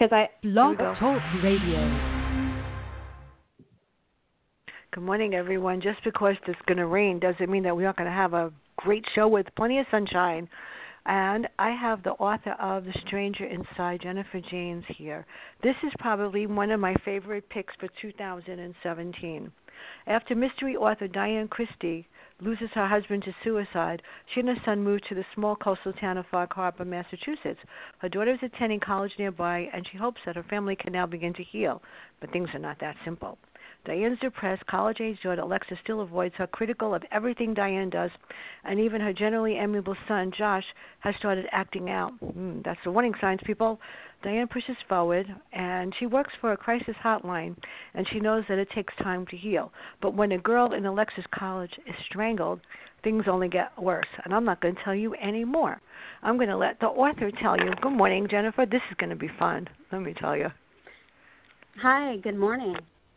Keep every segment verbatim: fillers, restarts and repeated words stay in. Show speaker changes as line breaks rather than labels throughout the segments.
I
Blog Talk Radio. Good morning, everyone. Just because it's going to rain doesn't mean that we aren't going to have a great show with plenty of sunshine. And I have the author of The Stranger Inside, Jennifer Janes, here. This is probably one of my favorite picks for two thousand seventeen. After mystery author Diane Christie loses her husband to suicide, she and her son move to the small coastal town of Fog Harbor, Massachusetts. Her daughter is attending college nearby, and she hopes that her family can now begin to heal. But things are not that simple. Diane's depressed, college-age daughter Alexa still avoids her, critical of everything Diane does, and even her generally amiable son, Josh, has started acting out. Mm, that's the warning signs, people. Diane pushes forward, and she works for a crisis hotline, and she knows that it takes time to heal. But when a girl in Alexa's college is strangled, things only get worse. And I'm not going to tell you any more. I'm going to let the author tell you. Good morning, Jennifer. This is going to be fun, let me tell you.
Hi, good morning.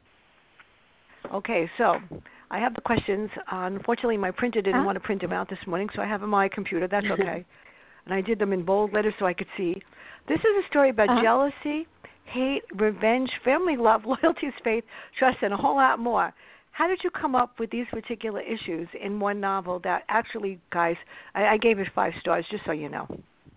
Okay, so I have the questions. Uh, unfortunately, my printer didn't
huh?
want to print them out this morning, so I have them on my computer. That's okay. And I did them in bold letters so I could see. This is a story about uh-huh. jealousy, hate, revenge, family love, loyalty, faith, trust, and a whole lot more. How did you come up with these particular issues in one novel that actually, guys, I, I gave it five stars, just so you know.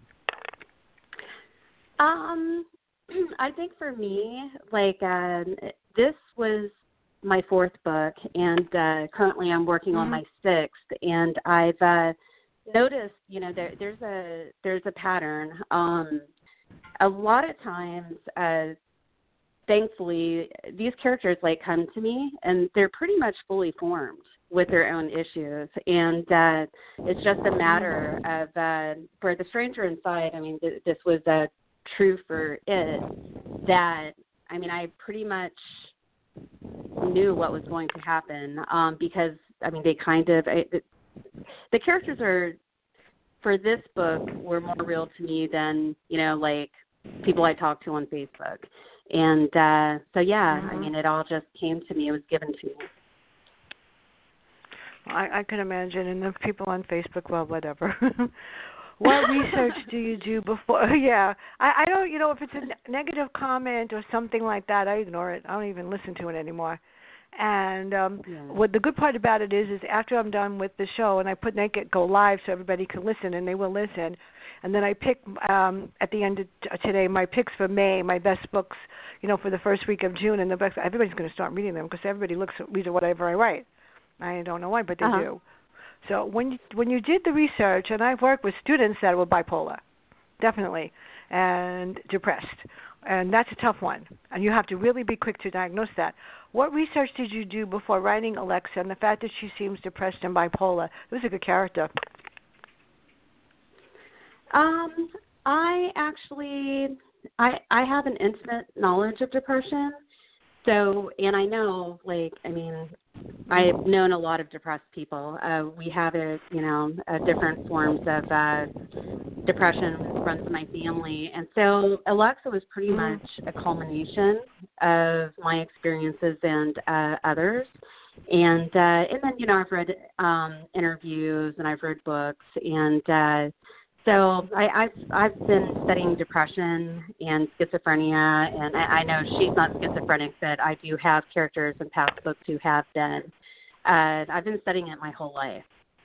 Um, I think for me, like, uh, this was my fourth book, and uh, currently I'm working mm-hmm. on my sixth, and I've uh, noticed, you know, there, there's a there's a pattern. Um, a lot of times, uh, thankfully, these characters like come to me, and they're pretty much fully formed with their own issues, and uh, it's just a matter of uh, for The Stranger Inside. I mean, th- this was uh, true for it. That I mean, I pretty much knew what was going to happen um, because, I mean, they kind of, I, the, the characters are, for this book, were more real to me than, you know, like people I talked to on Facebook. And uh, so, yeah, mm-hmm. I mean, it all just came to me. It was given to me.
I, I can imagine. And the people on Facebook, well, whatever. What research do you do before? Yeah, I, I don't, you know, if it's a negative comment or something like that, I ignore it. I don't even listen to it anymore. And um, yeah. what the good part about it is, is after I'm done with the show and I put make it go live so everybody can listen, and they will listen. And then I pick um, at the end of t- today my picks for May, my best books, you know, for the first week of June, and the best. Everybody's going to start reading them because everybody looks at reads whatever I write. I don't know why, but they uh-huh. do. So when you, when you did the research, and I've worked with students that were bipolar, definitely, and depressed, and that's a tough one, and you have to really be quick to diagnose that. What research did you do before writing Alexa and the fact that she seems depressed and bipolar? It was a good character.
Um, I actually, I I have an intimate knowledge of depression. So, and I know, like, I mean, I've known a lot of depressed people. Uh, we have, a, you know, uh, different forms of uh, depression runs in my family. And so Alexa was pretty much a culmination of my experiences and uh, others. And uh, and then, you know, I've read um, interviews and I've read books. And uh, so I, I've, I've been studying depression and schizophrenia. And I, I know she's not schizophrenic, but I do have characters in past books who have been. Uh, I've been studying it my whole life.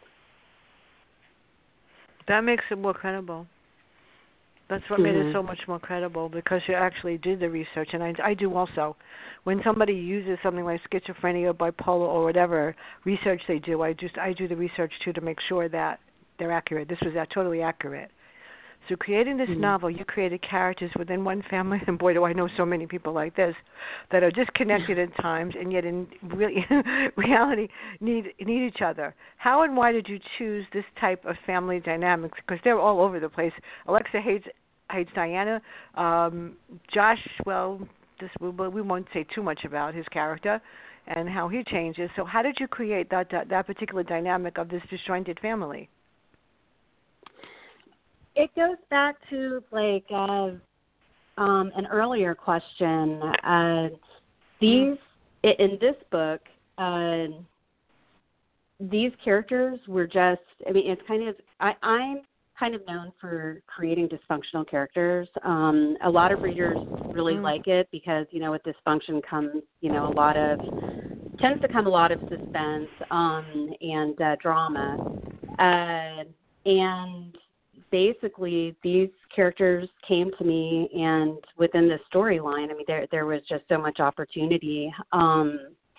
That makes it more credible. That's what mm-hmm. made it so much more credible, because you actually did the research, and I, I do also. When somebody uses something like schizophrenia, bipolar, or whatever research they do, I just I do the research too to make sure that they're accurate. This was uh, totally accurate. So creating this mm-hmm. novel, you created characters within one family, and boy, do I know so many people like this that are disconnected at times, and yet in really reality need need each other. How and why did you choose this type of family dynamics? Because they're all over the place. Alexa hates hates Diana. Um, Josh, well, this we, we won't say too much about his character and how he changes. So how did you create that that, that particular dynamic of this disjointed family?
It goes back to, like, uh, um, an earlier question. Uh, these, in this book, uh, these characters were just, I mean, it's kind of, I, I'm kind of known for creating dysfunctional characters. Um, a lot of readers really
Mm.
like it because, you know, with dysfunction comes, you know, a lot of, tends to come a lot of suspense um, and uh, drama. Uh, and basically these characters came to me, and within the storyline, I mean, there there was just so much opportunity. Um,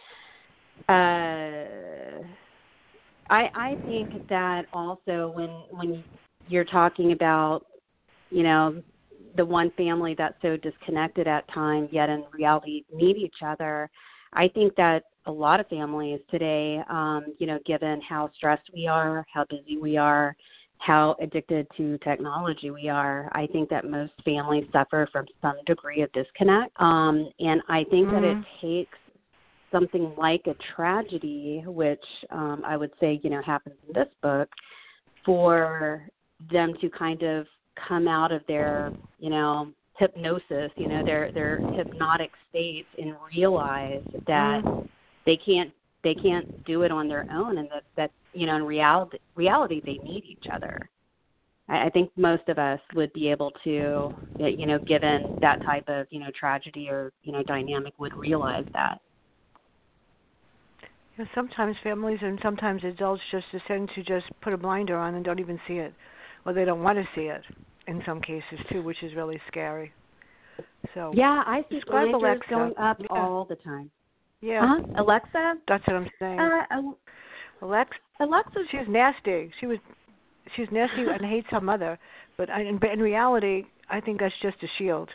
uh, I, I think that also when when you're talking about, you know, the one family that's so disconnected at times, yet in reality need each other, I think that a lot of families today, um, you know, given how stressed we are, how busy we are, how addicted to technology we are, I think that most families suffer from some degree of disconnect. Um, and I think mm-hmm. that it takes something like a tragedy, which um, I would say, you know, happens in this book, for them to kind of come out of their, you know, hypnosis, you know, their their hypnotic states, and realize that mm. they can't they can't do it on their own, and that, that you know, in reality reality they need each other. I, I think most of us would be able to, you know, given that type of, you know, tragedy or, you know, dynamic, would realize that.
You know, sometimes families and sometimes adults just tend to just put a blinder on and don't even see it, or they don't want to see it in some cases too, which is really scary. So
yeah, I see
blinders
Alexa going up yeah. all the time.
Yeah,
uh-huh. Alexa.
That's what I'm saying.
Uh,
Alexa, Alexa, she's nasty. She was, she's nasty and hates her mother, but I, but in reality, I think that's just a shield.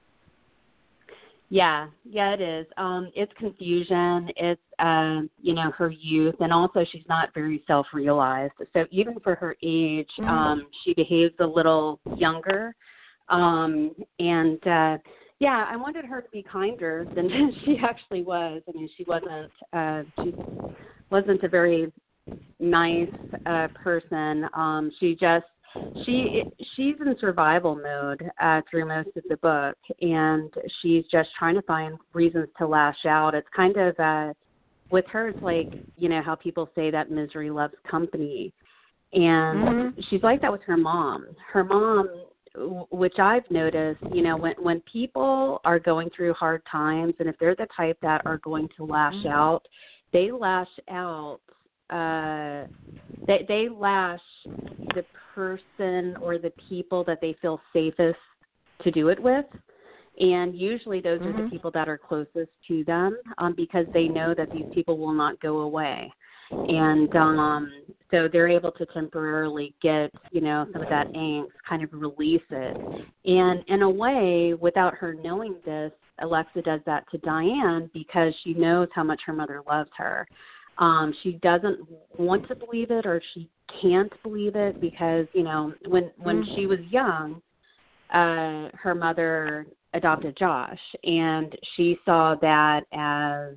Yeah, yeah, it is. Um, it's confusion. It's, um, you know, her youth, and also she's not very self-realized. So even for her age, mm-hmm. um, she behaves a little younger. Um, and, uh, yeah, I wanted her to be kinder than she actually was. I mean, she wasn't, uh, she wasn't a very nice uh, person. Um, she just, She she's in survival mode uh, through most of the book, and she's just trying to find reasons to lash out. It's kind of uh, with her, it's like, you know, how people say that misery loves company, and mm-hmm. she's like that with her mom. Her mom, which I've noticed, you know, when when people are going through hard times, and if they're the type that are going to lash mm-hmm. out, they lash out. Uh, they they lash the person or the people that they feel safest to do it with, and usually those mm-hmm. are the people that are closest to them, um, because they know that these people will not go away, and um, so they're able to temporarily get, you know, some of that angst, kind of release it, and in a way, without her knowing this, Alexa does that to Diane because she knows how much her mother loves her. Um, she doesn't want to believe it, or she can't believe it because, you know, when when mm-hmm. she was young, uh, her mother adopted Josh, and she saw that as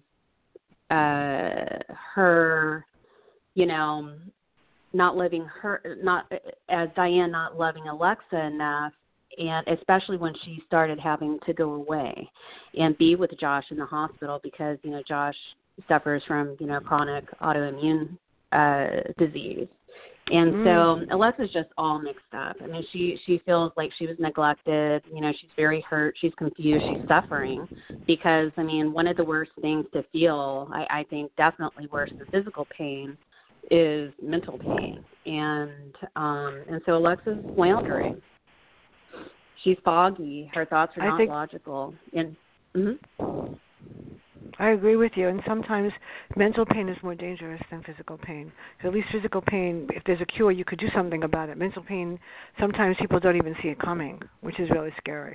uh, her, you know, not loving her, not as Diane not loving Alexa enough, and especially when she started having to go away and be with Josh in the hospital because, you know, Josh suffers from, you know, chronic autoimmune uh, disease. And mm. so Alexa's just all mixed up. I mean, she, she feels like she was neglected. You know, she's very hurt. She's confused. She's suffering because, I mean, one of the worst things to feel, I, I think definitely worse than physical pain, is mental pain. And um, and so Alexa's floundering. She's foggy. Her thoughts are
I
not
think-
logical. And mm-hmm.
I agree with you, and sometimes mental pain is more dangerous than physical pain. At least physical pain, if there's a cure, you could do something about it. Mental pain, sometimes people don't even see it coming, which is really scary.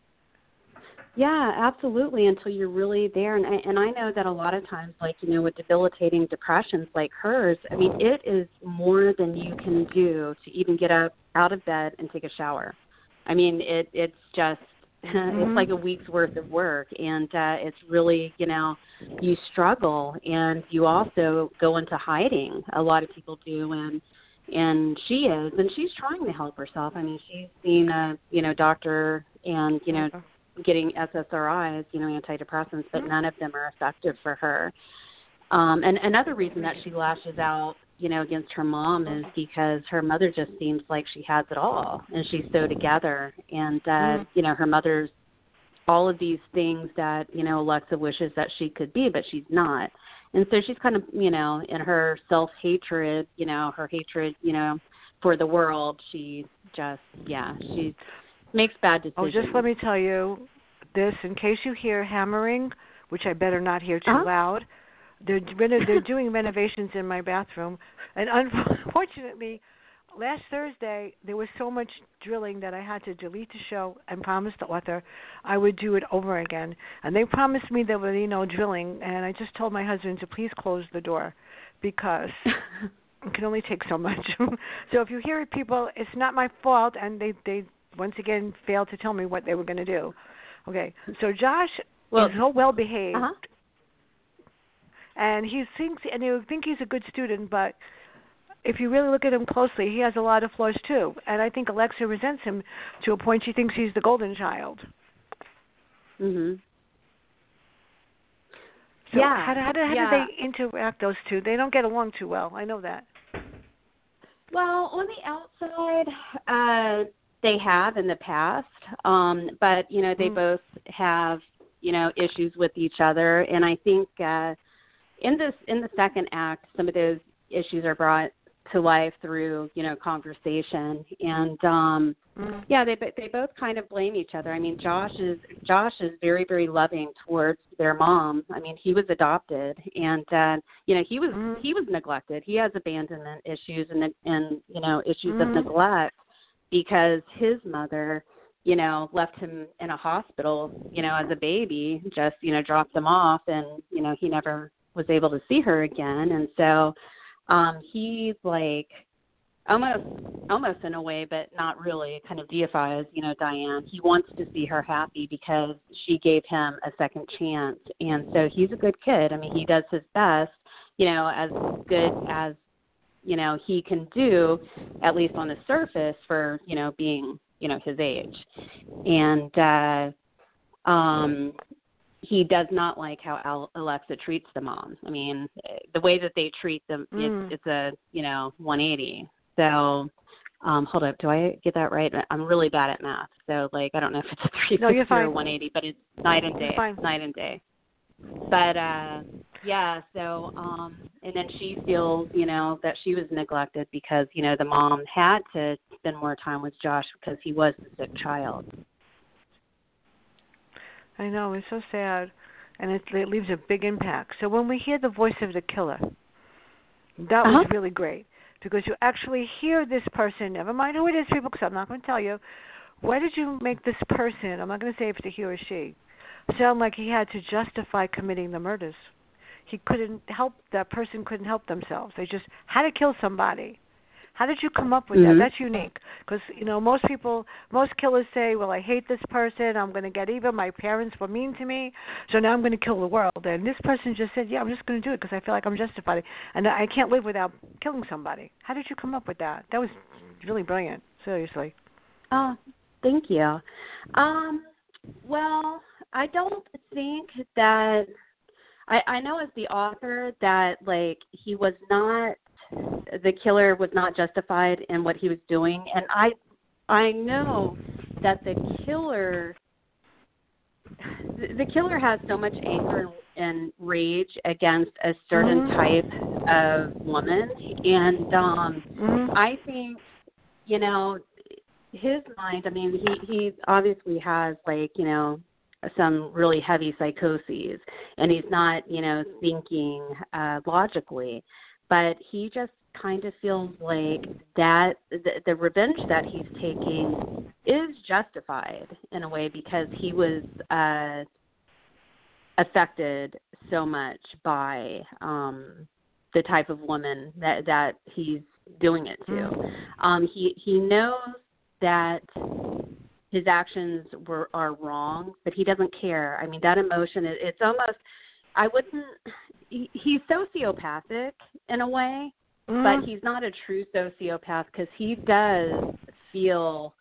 Yeah, absolutely, until you're really there. And I, and I know that a lot of times, like, you know, with debilitating depressions like hers, I mean, it is more than you can do to even get up out of bed and take a shower. I mean, it it's just, mm-hmm. it's like a week's worth of work, and uh, it's really, you know, you struggle, and you also go into hiding. A lot of people do, and and she is, and she's trying to help herself. I mean, she's seen a, you know, doctor and, you know, getting S S R Is, you know, antidepressants, but none of them are effective for her. Um, and another reason that she lashes out you know, against her mom is because her mother just seems like she has it all, and she's so together. And, uh, mm. you know, her mother's all of these things that, you know, Alexa wishes that she could be, but she's not. And so she's kind of, you know, in her self-hatred, you know, her hatred, you know, for the world, she just, yeah, she makes bad decisions.
Oh, just let me tell you this, in case you hear hammering, which I better not hear too uh-huh. loud. They're they're doing renovations in my bathroom, and unfortunately, last Thursday there was so much drilling that I had to delete the show and promise the author I would do it over again. And they promised me there was, you know, drilling, and I just told my husband to please close the door because it can only take so much. So if you hear it, people, it's not my fault, and they they once again failed to tell me what they were going to do. Okay, so Josh well, is so well behaved.
Uh-huh.
And he thinks, and you think he's a good student, but if you really look at him closely, he has a lot of flaws too. And I think Alexa resents him to a point she thinks he's the golden child.
Mhm.
So
yeah.
How, how, do, how
yeah.
do they interact, those two? They don't get along too well. I know that.
Well, on the outside, uh, they have in the past, um, but you know they mm. both have you know issues with each other, and I think. Uh, In this, in the second act, some of those issues are brought to life through, you know, conversation, and um, mm. yeah, they they both kind of blame each other. I mean, Josh is Josh is very very loving towards their mom. I mean, he was adopted, and uh, you know, he was mm. he was neglected. He has abandonment issues and and you know issues mm. of neglect because his mother, you know, left him in a hospital, you know, as a baby, just you know dropped him off, and you know he never was able to see her again. And so um, he's like almost almost in a way, but not really, kind of deifies, you know, Diane. He wants to see her happy because she gave him a second chance. And so he's a good kid. I mean, he does his best, you know, as good as, you know, he can do, at least on the surface, for, you know, being, you know, his age. And, uh, um, he does not like how Al- Alexa treats the mom. I mean, the way that they treat them, mm. it's, it's a, you know, one eighty. So, um, hold up, do I get that right? I'm really bad at math. So, like, I don't know if it's a three sixty or one eighty, but it's night and day, night and day. But, uh, yeah, so, um, and then she feels, you know, that she was neglected because, you know, the mom had to spend more time with Josh because he was the sick child.
I know, it's so sad, and it, it leaves a big impact. So when we hear the voice of the killer, that uh-huh. was really great, because you actually hear this person, never mind who it is, people, because I'm not going to tell you, why did you make this person, I'm not going to say if it's a he or she, sound like he had to justify committing the murders? He couldn't help, that person couldn't help themselves. They just had to kill somebody. How did you come up with mm-hmm. that? That's unique. Because, you know, most people, most killers say, well, I hate this person. I'm going to get even. My parents were mean to me, so now I'm going to kill the world. And this person just said, yeah, I'm just going to do it because I feel like I'm justified. And I can't live without killing somebody. How did you come up with that? That was really brilliant, seriously.
Oh, thank you. Um, well, I don't think that, I, I know as the author that, like, he was not, the killer was not justified in what he was doing, and I I know that the killer the killer has so much anger and rage against a certain mm-hmm. type of woman, and um mm-hmm. I think, you know, his mind, I mean, he he obviously has, like, you know, some really heavy psychoses, and he's not, you know, thinking uh logically. But he just kind of feels like that the, the revenge that he's taking is justified in a way because he was uh, affected so much by um, the type of woman that, that he's doing it to. Um, he he knows that his actions were are wrong, but he doesn't care. I mean, that emotion, it, it's almost, I wouldn't, he, he's sociopathic in a way, mm. but he's not a true sociopath because he does feel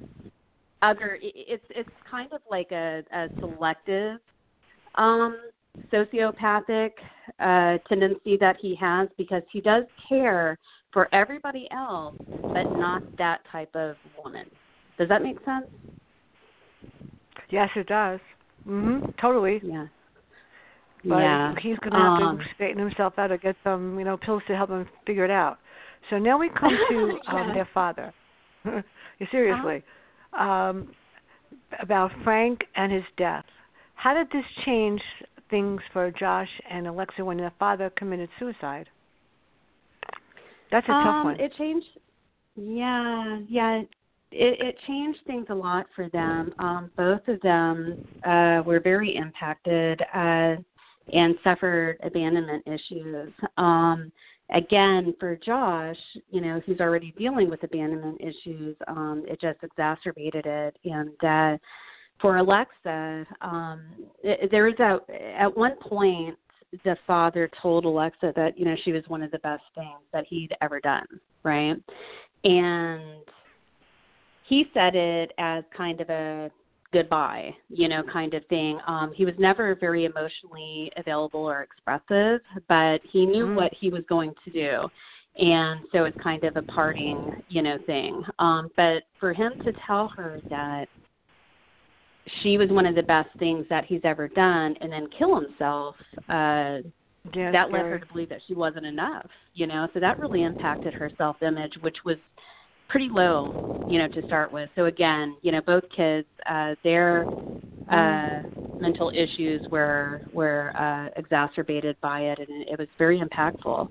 other, it, it's it's kind of like a, a selective um, sociopathic uh, tendency that he has, because he does care for everybody else, but not that type of woman. Does that make sense?
Yes, it does. Mm-hmm. Totally.
Yeah.
But
yeah.
he's going to have
um,
to straighten himself out or get some, you know, pills to help him figure it out. So now we come to um,
yeah.
their father. Seriously. Uh-huh. Um, about Frank and his death. How did this change things for Josh and Alexa when their father committed suicide? That's a
um,
tough one.
It changed. Yeah, yeah. It, it changed things a lot for them. Um, both of them uh, were very impacted uh, and suffered abandonment issues. Um, again, for Josh, you know, he's already dealing with abandonment issues. Um, it just exacerbated it. And uh, for Alexa, um, it, there was a at one point the father told Alexa that, you know, she was one of the best things that he'd ever done, right? And he said it as kind of a goodbye, you know, kind of thing. Um, he was never very emotionally available or expressive, but he knew mm. what he was going to do. And so it's kind of a parting, you know, thing. Um, but for him to tell her that she was one of the best things that he's ever done and then kill himself, uh,
yeah,
that
scary.
led her to believe that she wasn't enough, you know. So that really impacted her self-image, which was pretty low, you know, to start with. So again, you know, both kids, uh, their uh, mental issues were were uh, exacerbated by it, and it was very impactful.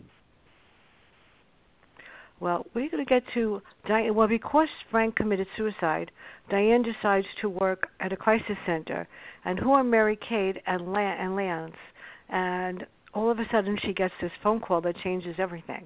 Well, we're going to get to Diane. Well, because Frank committed suicide, Diane decides to work at a crisis center, and who are Mary Kate and, Lan- and Lance, and all of a sudden she gets this phone call that changes everything.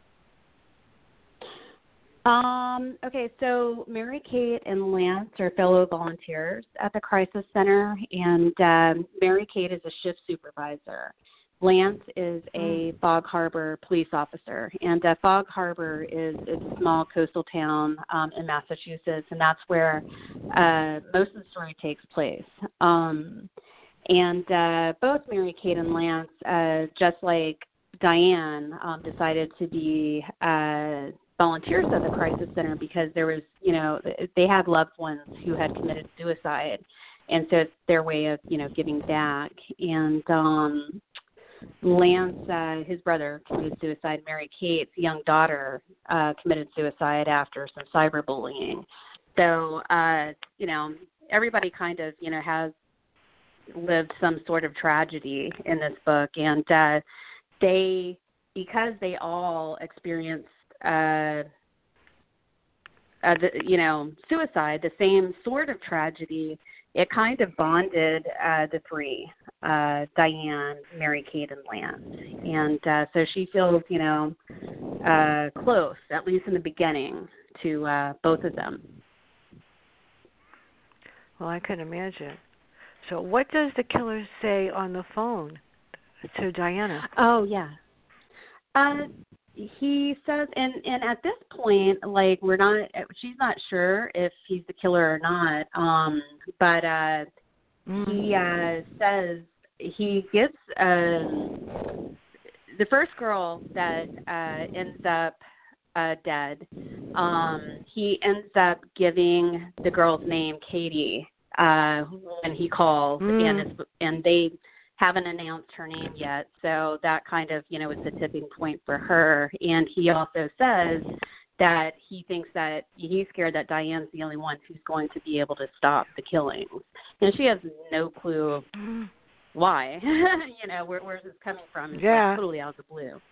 Um, okay, so Mary Kate and Lance are fellow volunteers at the Crisis Center, and um, Mary Kate is a shift supervisor. Lance is a Fog Harbor police officer, and uh, Fog Harbor is, is a small coastal town um, in Massachusetts, and that's where uh, most of the story takes place. Um, and uh, both Mary Kate and Lance, uh, just like Diane, um, decided to be uh, volunteers at the Crisis Center because there was, you know, they had loved ones who had committed suicide, and so it's their way of, you know, giving back. And um, Lance, uh, his brother, committed suicide. Mary Kate's young daughter uh, committed suicide after some cyberbullying. So, uh, you know, everybody kind of, you know, has lived some sort of tragedy in this book, and uh, they, because they all experienced Uh, uh, the, you know, suicide, the same sort of tragedy, it kind of bonded uh, the three, uh, Diane, Mary Kate, and Lance. And uh, so she feels, you know, uh, close, at least in the beginning, to uh, both of them.
Well, I can imagine. So what does the killer say on the phone to Diana?
Oh, yeah. Uh, he says, and, and at this point, like, we're not, she's not sure if he's the killer or not, um, but uh, mm. he uh, says, he gives, uh, the first girl that uh, ends up uh, dead, um, he ends up giving the girl's name Katie uh, when he calls, mm. and it's, and they haven't announced her name yet, so that kind of, you know, is the tipping point for her. And he also says that he thinks that he's scared that Diane's the only one who's going to be able to stop the killings. And she has no clue why, you know, where where's this coming from? It's
yeah.
like totally out of the blue.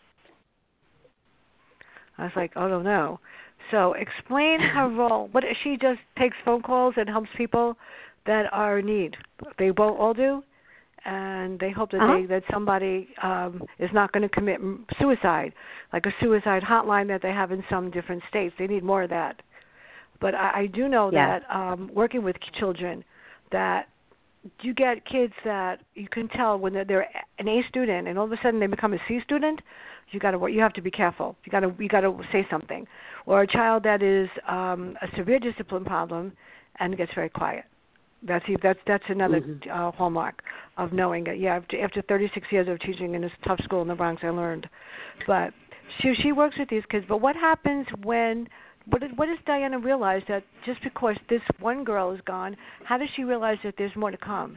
I was like, oh, no. So explain her role. What, she just takes phone calls and helps people that are in need. They both all do? And they hope that
uh-huh.
they that somebody um, is not going to commit suicide, like a suicide hotline that they have in some different states. They need more of that. But I, I do know
yeah.
that um, working with children, that you get kids that you can tell when they're, they're an A student and all of a sudden they become a C student. You got to you have to be careful. You got to you got to say something. Or a child that is um, a severe discipline problem and gets very quiet. That's that's that's another mm-hmm. uh, hallmark. of knowing it. Yeah, after, after thirty-six years of teaching in this tough school in the Bronx, I learned. But she she works with these kids. But what happens when? What, did, what does Diana realize that just because this one girl is gone, how does she realize that there's more to come?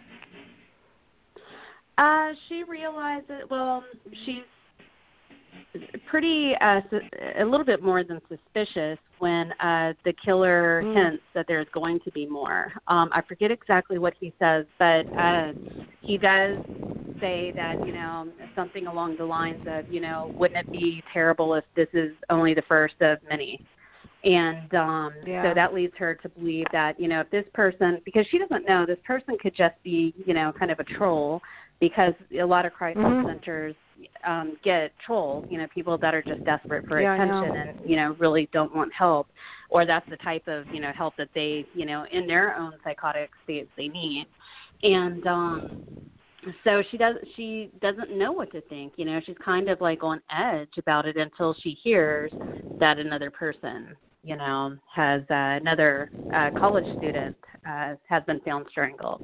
Uh, she realizes, well, she's pretty, uh, a little bit more than suspicious when uh, the killer mm. hints that there's going to be more. Um, I forget exactly what he says, but uh, he does say that, you know, something along the lines of, you know, wouldn't it be terrible if this is only the first of many? And um,
yeah.
so that leads her to believe that, you know, if this person, because she doesn't know, this person could just be, you know, kind of a troll, because a lot of crisis mm-hmm. centers um, get trolls, you know, people that are just desperate for
yeah,
attention and, you know, really don't want help, or that's the type of, you know, help that they, you know, in their own psychotic states they need. And um, so she does, she doesn't know what to think, you know, she's kind of like on edge about it until she hears that another person, you know, has uh, another uh, college student uh, has been found strangled.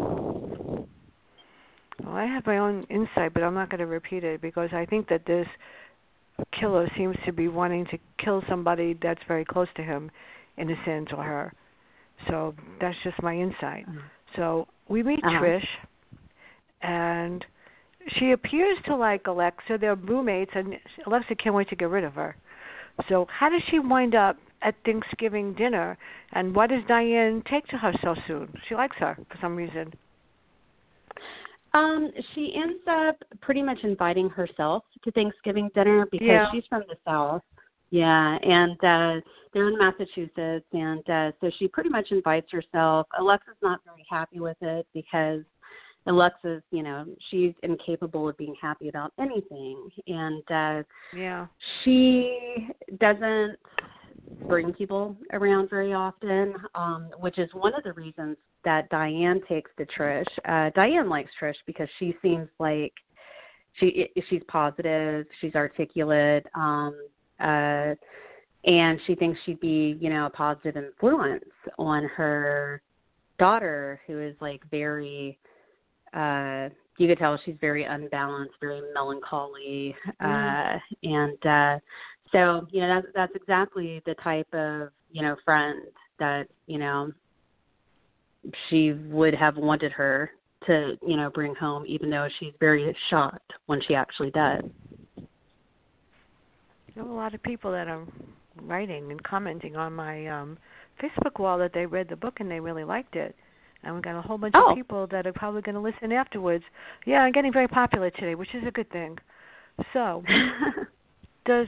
Well, I have my own insight, but I'm not going to repeat it because I think that this killer seems to be wanting to kill somebody that's very close to him, in a sense, or her. So that's just my insight. Mm-hmm. So we meet uh-huh. Trish, and she appears to like Alexa. They're roommates, and Alexa can't wait to get rid of her. So how does she wind up at Thanksgiving dinner, and why does Diane take to her so soon? She likes her for some reason.
Um, she ends up pretty much inviting herself to Thanksgiving dinner because
yeah.
she's from the South. Yeah, and uh, they're in Massachusetts, and uh, so she pretty much invites herself. Alexa's not very happy with it because Alexa's, you know, she's incapable of being happy about anything, and uh,
yeah,
she doesn't bring people around very often, um, which is one of the reasons that Diane takes to Trish. Uh, Diane likes Trish because she seems like she she's positive, she's articulate, um, uh, and she thinks she'd be, you know, a positive influence on her daughter, who is like very, uh, you could tell she's very unbalanced, very melancholy, mm. uh, and uh, so, you know, that's, that's exactly the type of, you know, friend that, you know, she would have wanted her to, you know, bring home, even though she's very shocked when she actually does.
There are a lot of people that are writing and commenting on my um, Facebook wall that they read the book and they really liked it. And we got a whole bunch
oh.
of people that are probably going to listen afterwards. Yeah, I'm getting very popular today, which is a good thing. So, does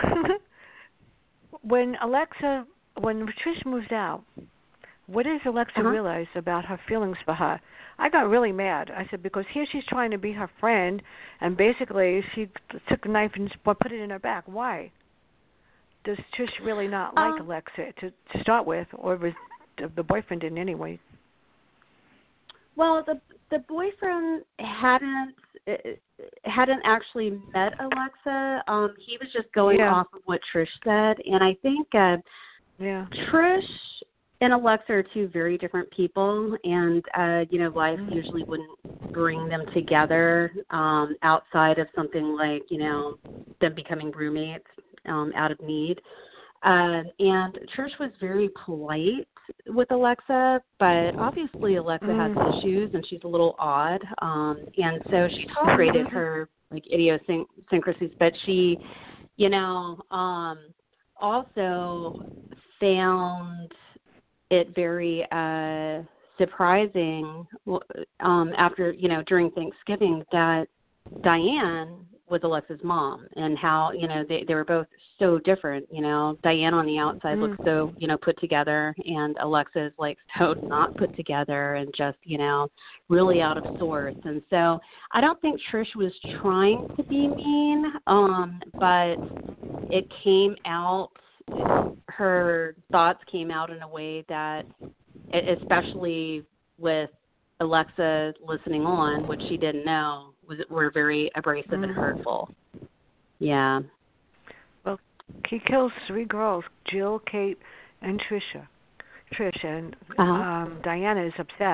when Alexa, when Trish moves out, what does Alexa uh-huh. realize about her feelings for her? I got really mad. I said, because here she's trying to be her friend, and basically she took a knife and put it in her back. Why? Does Trish really not like um, Alexa to, to start with, or was the boyfriend didn't anyway?
Well, the the boyfriend hadn't hadn't actually met Alexa. Um, he was just going
yeah.
off of what Trish said, and I think uh,
yeah.
Trish and Alexa are two very different people, and, uh, you know, life usually wouldn't bring them together um, outside of something like, you know, them becoming roommates um, out of need. Uh, and Trish was very polite with Alexa, but obviously Alexa mm. has issues, and she's a little odd. Um, and so she tolerated her, like, idiosyncrasies, but she, you know, um, also found it very uh, surprising um, after, you know, during Thanksgiving that Diane was Alexa's mom, and how, you know, they, they were both so different. You know, Diane on the outside mm. looks so, you know, put together, and Alexa is like so not put together and just, you know, really out of sorts. And so I don't think Trish was trying to be mean, um, but it came out, her thoughts came out in a way that, especially with Alexa listening on, which she didn't know, was were very abrasive mm. and hurtful. Yeah.
Well, he kills three girls: Jill, Kate, and Trisha. Trish and
uh-huh.
um, Diana is upset.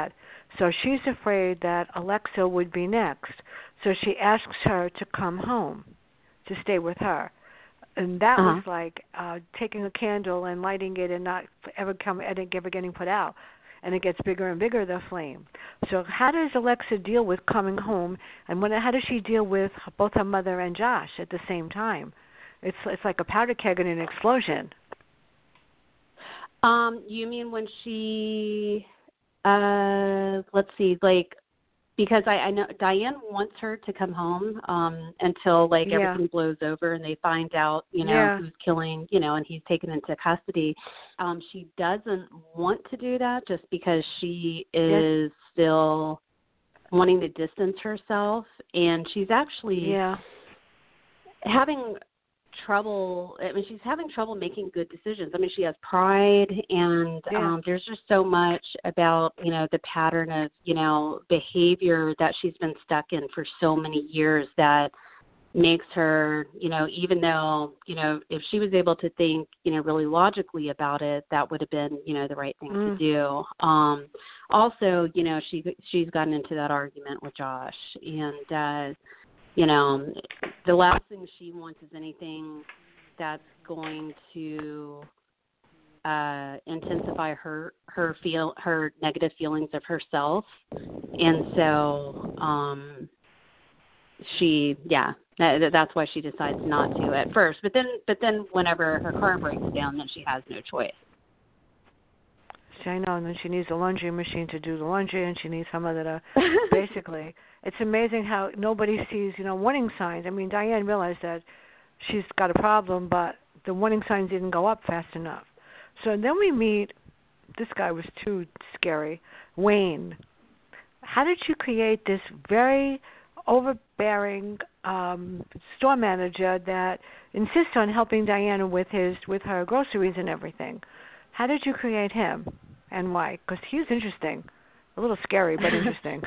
So she's afraid that Alexa would be next. So she asks her to come home, to stay with her. And that
uh-huh.
was like uh, taking a candle and lighting it and not ever come, and ever getting put out. And it gets bigger and bigger, the flame. So how does Alexa deal with coming home? And when, how does she deal with both her mother and Josh at the same time? It's it's like a powder keg and an explosion.
Um, you mean when she, uh, let's see, like, because I, I know Diane wants her to come home um, until, like,
Yeah.
everything blows over and they find out, you know,
Yeah.
who's killing, you know, and he's taken into custody. Um, she doesn't want to do that just because she is
Yes.
still wanting to distance herself. And she's actually
Yeah.
having trouble. I mean, she's having trouble making good decisions. I mean, she has pride, and
Yeah.
um, there's just so much about, you know, the pattern of, you know, behavior that she's been stuck in for so many years that makes her, you know, even though, you know, if she was able to think, you know, really logically about it, that would have been, you know, the right thing
Mm.
to do. Um, also, you know, she she's gotten into that argument with Josh, and uh, you know, the last thing she wants is anything that's going to uh, intensify her her feel her negative feelings of herself, and so um, she, yeah, that, that's why she decides not to at first. But then, but then, whenever her car breaks down, then she has no choice.
I know, and then she needs a laundry machine to do the laundry, and she needs her mother to, basically. It's amazing how nobody sees, you know, warning signs. I mean, Diane realized that she's got a problem, but the warning signs didn't go up fast enough. So then we meet, this guy was too scary, Wayne. How did you create this very overbearing um, store manager that insists on helping Diana with his with her groceries and everything? How did you create him, and why? Because he's interesting, a little scary, but interesting.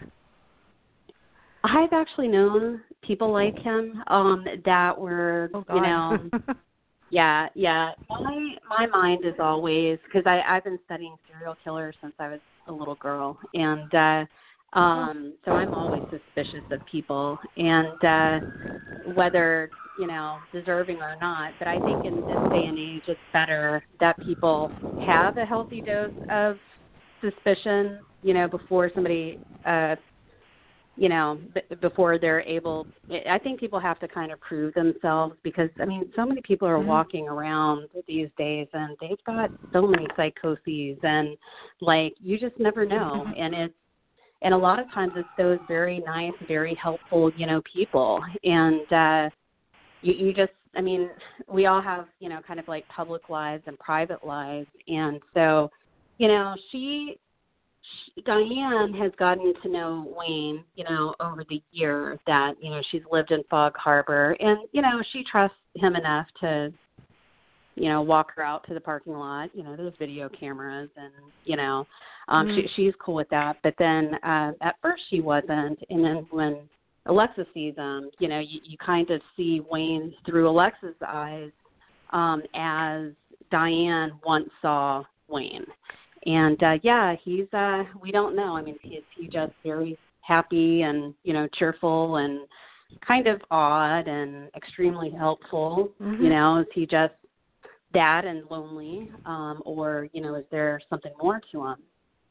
I've actually known people like him um, that were,
Oh, God.
you know, yeah, yeah. My my mind is always, because I I've been studying serial killers since I was a little girl, and uh, um, so I'm always suspicious of people, and uh, whether, you know, deserving or not. But I think in this day and age, it's better that people have a healthy dose of suspicion, you know, before somebody, uh, you know, b- before they're able. I think people have to kind of prove themselves, because, I mean, so many people are
Mm-hmm.
walking around these days and they've got so many psychoses, and, like, you just never know.
Mm-hmm.
And it's, and a lot of times it's those very nice, very helpful, you know, people. And, uh, You, you just, I mean, we all have, you know, kind of like public lives and private lives. And so, you know, she, she, Diane has gotten to know Wayne, you know, over the year that, you know, she's lived in Fog Harbor. And, you know, she trusts him enough to, you know, walk her out to the parking lot. You know, there's video cameras, and, you know, um,
Mm-hmm.
she, she's cool with that. But then uh, at first she wasn't. And then when Alexa sees him, you know, you, you kind of see Wayne through Alexa's eyes, um, as Diane once saw Wayne. And, uh, yeah, he's, uh, we don't know. I mean, is he just very happy and, you know, cheerful and kind of odd and extremely helpful?
Mm-hmm.
You know, is he just that and lonely? Um, or, you know, is there something more to him?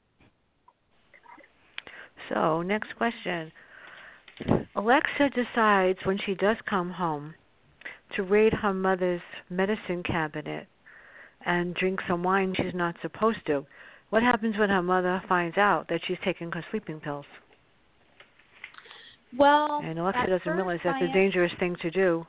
So, next question. Alexa decides when she does come home to raid her mother's medicine cabinet and drink some wine she's not supposed to. What happens when her mother finds out that she's taking her sleeping pills?
Well,
and Alexa
at
doesn't
first,
realize that's
Diane,
a dangerous thing to do.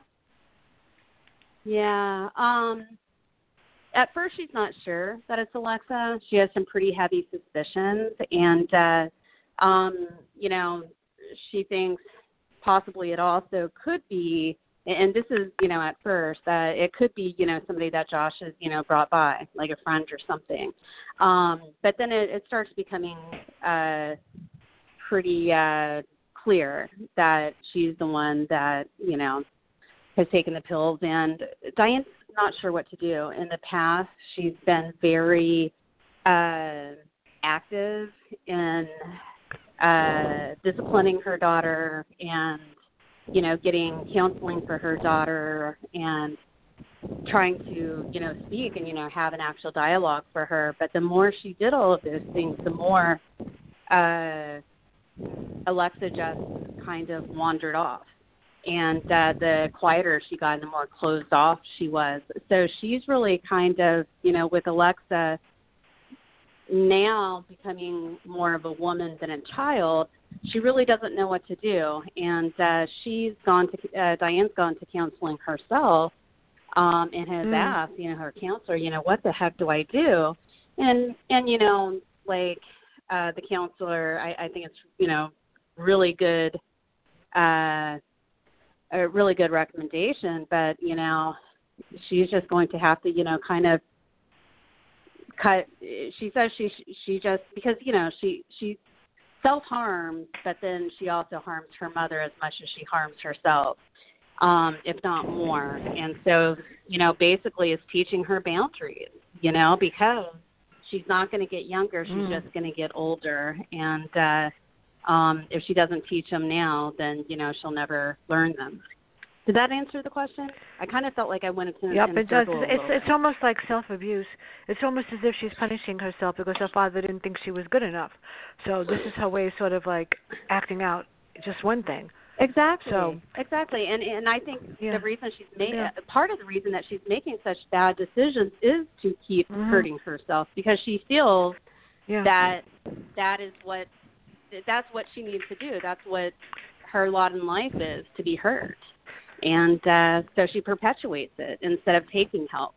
Yeah. Um, at first, she's not sure that it's Alexa. She has some pretty heavy suspicions, and uh, um, you know, she thinks possibly it also could be. And this is, you know, at first, uh, it could be, you know, somebody that Josh has, you know, brought by, like a friend or something. Um, but then it, it starts becoming uh, pretty uh, clear that she's the one that, you know, has taken the pills. And Diane's not sure what to do. In the past, she's been very uh, active in uh, disciplining her daughter and, you know, getting counseling for her daughter and trying to, you know, speak and, you know, have an actual dialogue for her. But the more she did all of those things, the more uh, Alexa just kind of wandered off. And uh, the quieter she got, the more closed off she was. So she's really kind of, you know, with Alexa now becoming more of a woman than a child, she really doesn't know what to do. And uh, she's gone to, uh, Diane's gone to counseling herself um, and has mm. asked, you know, her counselor, you know, what the heck do I do? And, and you know, like uh, the counselor, I, I think it's, you know, really good, uh, a really good recommendation, but, you know, she's just going to have to, you know, kind of cut. She says she, she just, because, you know, she, she self-harms, but then she also harms her mother as much as she harms herself, um, if not more. And so, you know, basically is teaching her boundaries, you know, because she's not going to get younger. She's mm. just going to get older. And, uh, Um, if she doesn't teach them now, then, you know, she'll never learn them. Did that answer the question? I kind of felt like I went into
Yep,
in
it does.
It's,
it's almost like self-abuse. It's almost as if she's punishing herself because her father didn't think she was good enough. So this is her way of sort of like acting out just one thing.
Exactly.
So,
exactly. And and I think
yeah.
the reason she's made
yeah.
part of the reason that she's making such bad decisions is to keep mm-hmm. hurting herself because she feels
yeah.
that that is what that's what she needs to do. That's what her lot in life is, to be hurt. And uh, so she perpetuates it instead of taking help.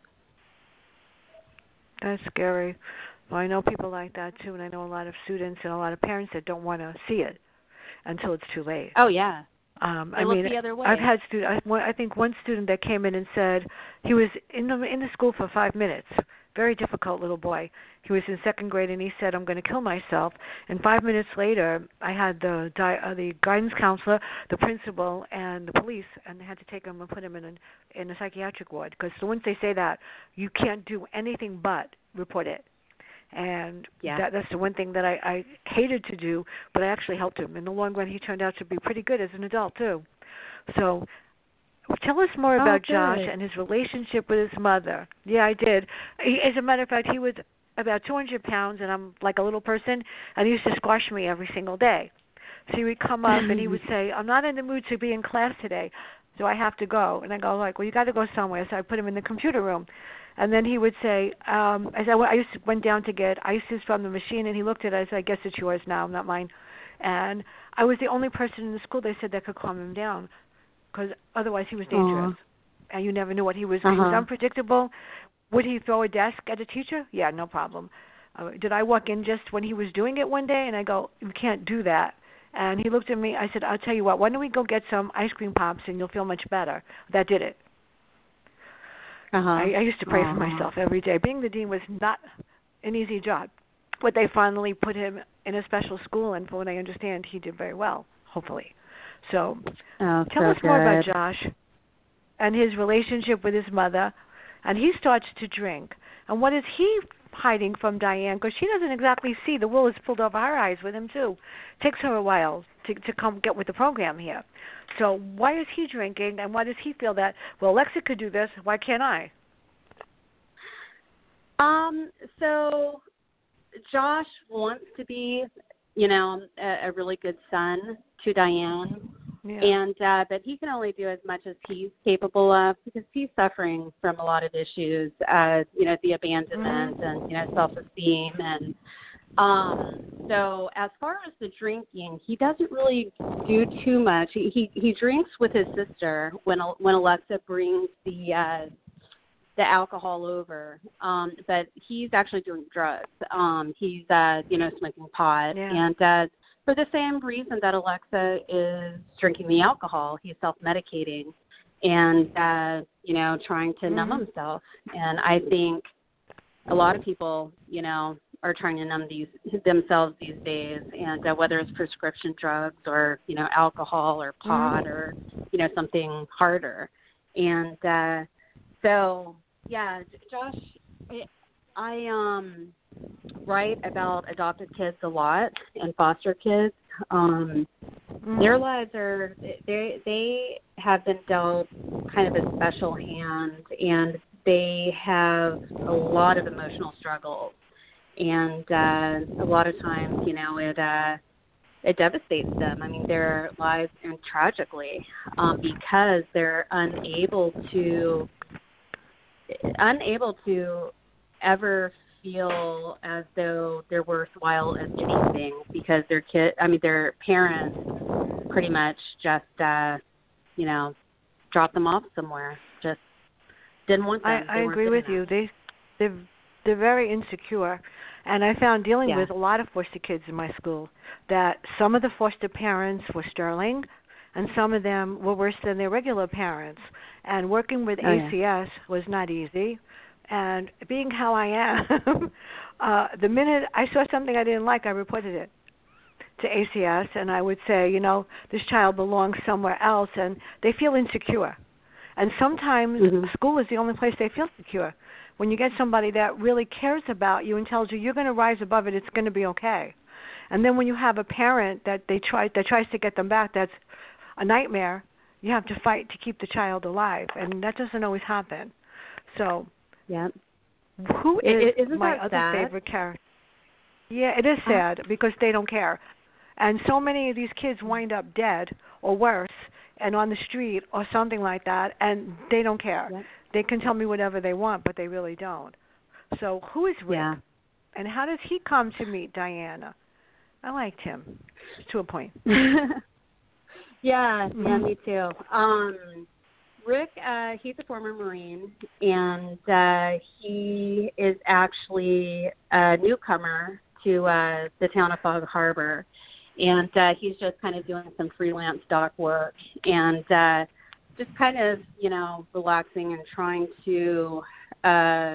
That's scary. Well, I know people like that, too, and I know a lot of students and a lot of parents that don't want to see it until it's too late.
Oh, yeah.
Um,
I
mean,
look the other way.
I've had students. I, I think one student that came in and said he was in the in the school for five minutes. Very difficult little boy. He was in second grade, and he said, "I'm going to kill myself." And five minutes later, I had the di- uh, the guidance counselor, the principal, and the police, and they had to take him and put him in a, in a psychiatric ward because once they say that, you can't do anything but report it. And
yeah.
that, that's the one thing that I, I hated to do, but I actually helped him. In the long run, he turned out to be pretty good as an adult, too. So tell us more about
oh,
Josh and his relationship with his mother. Yeah, I did. He, as a matter of fact, he was about two hundred pounds, and I'm like a little person, and he used to squash me every single day. So he would come up, and he would say, I'm not in the mood to be in class today, so I have to go. And I go, like, well, you got to go somewhere. So I put him in the computer room. And then he would say, um, as I, I used to went down to get ices from the machine, and he looked at it. I said, I guess it's yours now, not mine. And I was the only person in the school, they said, that could calm him down, because otherwise he was dangerous. Aww. And you never knew what he was. Uh-huh. He was unpredictable. Would he throw a desk at a teacher? Yeah, no problem. Uh, did I walk in just when he was doing it one day? And I go, you can't do that. And he looked at me. I said, I'll tell you what, why don't we go get some ice cream pops, and you'll feel much better. That did it.
Uh-huh.
I, I used to pray
uh-huh.
for myself every day. Being the dean was not an easy job, but they finally put him in a special school, and from what I understand, he did very well, hopefully. So
oh,
tell
so
us more
good.
about Josh and his relationship with his mother, and he starts to drink. And what is he hiding from Diane? Because she doesn't exactly see. The wool is pulled over her eyes with him, too. It takes her a while to, to come get with the program here. So why is he drinking, and why does he feel that, well, Alexa could do this, why can't I?
Um, so Josh wants to be, you know, a, a really good son to Diane, yeah. and uh, but he can only do as much as he's capable of because he's suffering from a lot of issues, uh, you know, the abandonment mm-hmm. and, you know, self-esteem and Um, so as far as the drinking, he doesn't really do too much. He he, he drinks with his sister when when Alexa brings the uh, the alcohol over. Um, but he's actually doing drugs. Um, he's uh, you know smoking pot,
yeah.
and uh, for the same reason that Alexa is drinking the alcohol, he's self-medicating and uh, you know trying to mm-hmm. numb himself. And I think a lot of people, you know. are trying to numb these themselves these days, and uh, whether it's prescription drugs or you know alcohol or pot mm. or you know something harder, and uh, so yeah, Josh, I, I um write about adopted kids a lot and foster kids, Um,
Mm-hmm.
their lives are they they have been dealt kind of a special hand, and they have a lot of emotional struggles, and uh, a lot of times, you know, it uh, it devastates them. I mean, their lives end tragically um, because they're unable to unable to ever feel as though they're worthwhile as anything because their kid, I mean, their parents pretty much just, uh, you know, dropped them off somewhere. Just didn't want them.
I, I agree with you. They, they're, they're very insecure. And I found dealing
yeah.
with a lot of foster kids in my school that some of the foster parents were sterling and some of them were worse than their regular parents. And working with
oh,
A C S
yeah.
was not easy. And being how I am, uh, the minute I saw something I didn't like, I reported it to A C S, and I would say, you know, this child belongs somewhere else, and they feel insecure. And sometimes
mm-hmm.
school is the only place they feel secure. When you get somebody that really cares about you and tells you you're going to rise above it, it's going to be okay. And then when you have a parent that they try that tries to get them back, that's a nightmare. You have to fight to keep the child alive, and that doesn't always happen. So.
Yeah.
Who is
it,
my
that
other
sad?
favorite character? Yeah, it is sad because they don't care. And so many of these kids wind up dead or worse and on the street or something like that, and they don't care.
Yeah.
They can tell me whatever they want, but they really don't. So who is Rick?
Yeah.
And how does he come to meet Diana? I liked him to a point.
yeah,
mm-hmm.
yeah, me too. Um Rick, uh, he's a former Marine, and uh, he is actually a newcomer to uh, the town of Fog Harbor, and uh, he's just kind of doing some freelance dock work and uh, just kind of, you know, relaxing and trying to uh,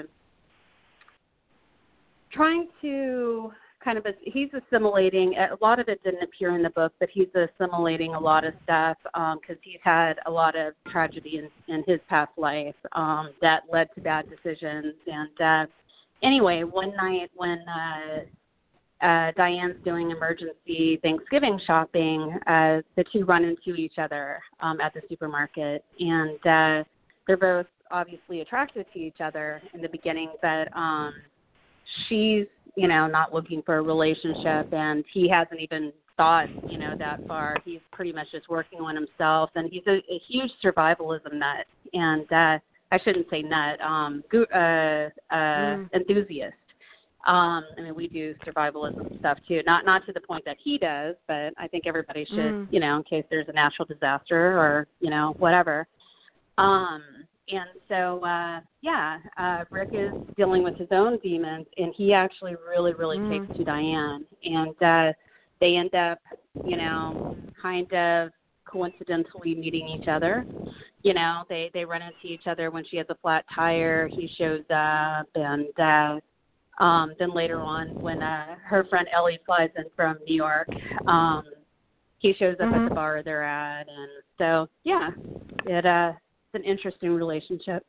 trying to kind of, he's assimilating, a lot of it didn't appear in the book, but he's assimilating a lot of stuff because um, he's had a lot of tragedy in, in his past life um, that led to bad decisions. And uh, anyway, one night when uh, uh, Diane's doing emergency Thanksgiving shopping, uh, the two run into each other um, at the supermarket. And uh, they're both obviously attracted to each other in the beginning, but um, she's, you know, not looking for a relationship, and he hasn't even thought, you know, that far. He's pretty much just working on himself, and he's a, a huge survivalism nut, and uh, I shouldn't say nut, um, go, uh, uh, mm. enthusiast. Um, I mean, we do survivalism stuff too, not not to the point that he does, but I think everybody should, mm. you know, in case there's a natural disaster or, you know, whatever. Um, And so, uh, yeah, uh, Rick is dealing with his own demons, and he actually really, really mm. takes to Diane. And uh, they end up, you know, kind of coincidentally meeting each other. You know, they, they run into each other when she has a flat tire. He shows up, and uh, um, then later on when uh, her friend Ellie flies in from New York, um, he shows up mm-hmm. at the bar they're at. And so, yeah, it uh. an interesting relationship.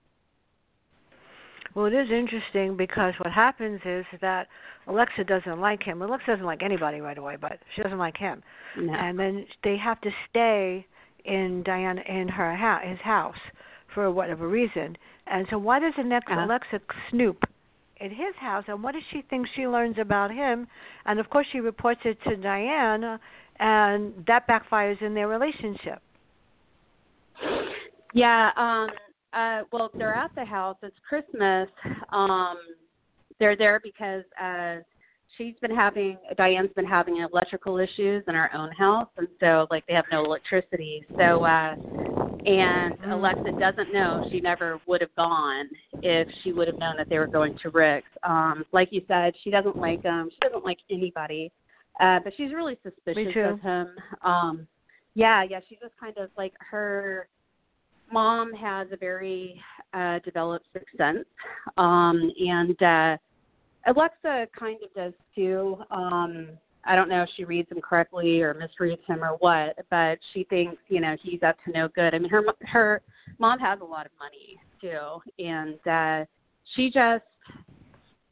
Well, it is interesting because what happens is that Alexa doesn't like him. Alexa doesn't like anybody right away, but she doesn't like him.
No.
And then they have to stay in Diana in her ha- his house for whatever reason. And so why does the next uh-huh. Alexa snoop at his house? And what does she think she learns about him? And of course, she reports it to Diana, and that backfires in their relationship.
Yeah, um, uh, well, they're at the house. It's Christmas. Um, they're there because uh, she's been having, Diane's been having electrical issues in her own house, and so, like, they have no electricity. So, uh, and Alexa doesn't know. She never would have gone if she would have known that they were going to Rick's. Um, like you said, she doesn't like him. She doesn't like anybody, uh, but she's really suspicious of him. Um, yeah, yeah, she's just kind of like her mom has a very uh, developed sixth sense, um, and uh, Alexa kind of does too. Um, I don't know if she reads him correctly or misreads him or what, but she thinks, you know, he's up to no good. I mean, her her mom has a lot of money too, and uh, she just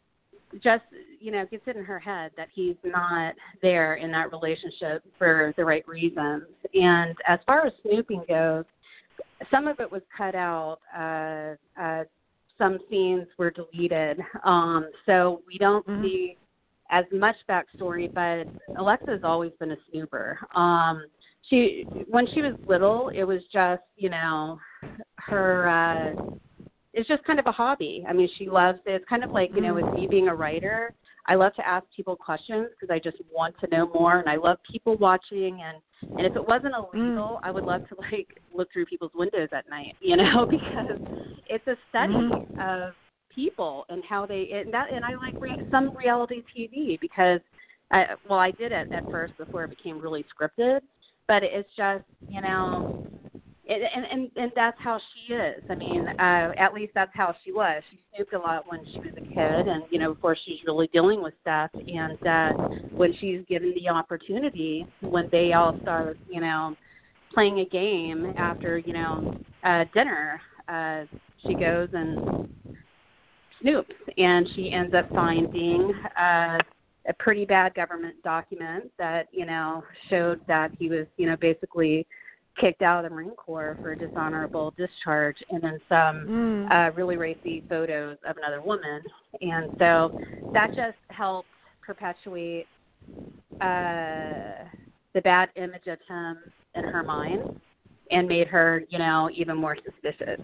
just, you know, gets it in her head that he's not there in that relationship for the right reasons. And as far as snooping goes, some of it was cut out. Uh, uh, some scenes were deleted. Um, so we don't mm-hmm. see as much backstory, but Alexa's always been a snooper. Um, she, when she was little, it was just, you know, her, uh, it's just kind of a hobby. I mean, she loves it. It's kind of like, you know, with me being a writer, I love to ask people questions because I just want to know more, and I love people watching. And, and if it wasn't illegal, I would love to, like, look through people's windows at night, you know, because it's a study mm-hmm. of people and how they, and, that, and I like re- some reality T V because, I, well, I did it at first before it became really scripted, but it's just, you know, It, and, and and that's how she is. I mean, uh, at least that's how she was. She snooped a lot when she was a kid, and you know, before she's really dealing with stuff. And uh, when she's given the opportunity, when they all start, you know, playing a game after, you know, uh, dinner, uh, she goes and snoops, and she ends up finding uh, a pretty bad government document that, you know, showed that he was, you know, basically kicked out of the Marine Corps for a dishonorable discharge, and then some mm. uh, really racy photos of another woman. And so that just helped perpetuate uh, the bad image of him in her mind and made her, you know, even more suspicious.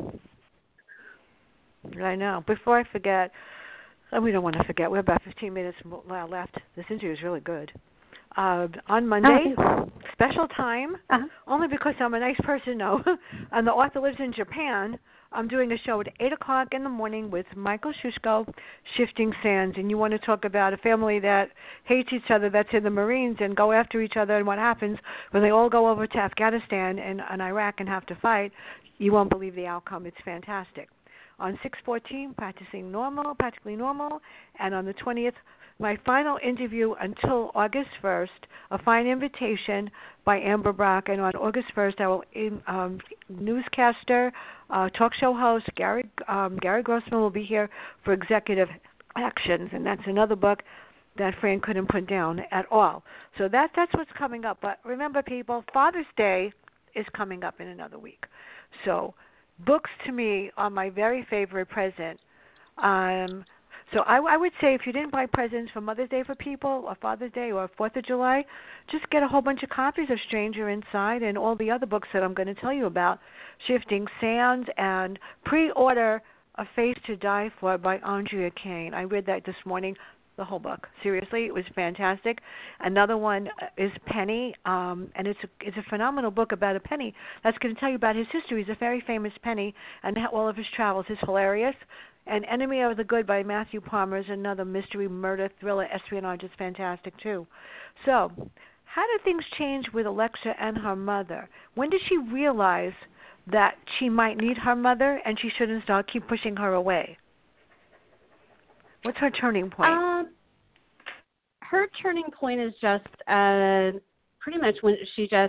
I know. Before I forget, and we don't want to forget, we have about fifteen minutes left. This interview is really good. Uh, on Monday, oh, special time, uh-huh. only because I'm a nice person, no, and the author lives in Japan. I'm doing a show at eight o'clock in the morning with Michael Shushko, Shifting Sands, and you want to talk about a family that hates each other, that's in the Marines, and go after each other, and what happens when they all go over to Afghanistan and, and Iraq and have to fight. You won't believe the outcome. It's fantastic. On six fourteen, Practicing Normal, Practically Normal, and on the twentieth, my final interview until August first, a fine invitation by Amber Brock. And on August first, I will um, newscaster, uh, talk show host Gary um, Gary Grossman will be here for Executive Actions, and that's another book that Fran couldn't put down at all. So that that's what's coming up. But remember, people, Father's Day is coming up in another week. So books to me are my very favorite present. Um, So I, I would say if you didn't buy presents for Mother's Day for people or Father's Day or fourth of July, just get a whole bunch of copies of Stranger Inside and all the other books that I'm going to tell you about, Shifting Sands, and pre-order A Face to Die For by Andrea Kane. I read that this morning, the whole book. Seriously, it was fantastic. Another one is Penny, um, and it's a, it's a phenomenal book about a penny that's going to tell you about his history. He's a very famous penny, and all of his travels. It's hilarious. And Enemy of the Good by Matthew Palmer is another mystery, murder, thriller, espionage. It's fantastic, too. So how did things change with Alexa and her mother? When did she realize that she might need her mother and she shouldn't start keep pushing her away? What's her turning point?
Um, her turning point is just uh, pretty much when she just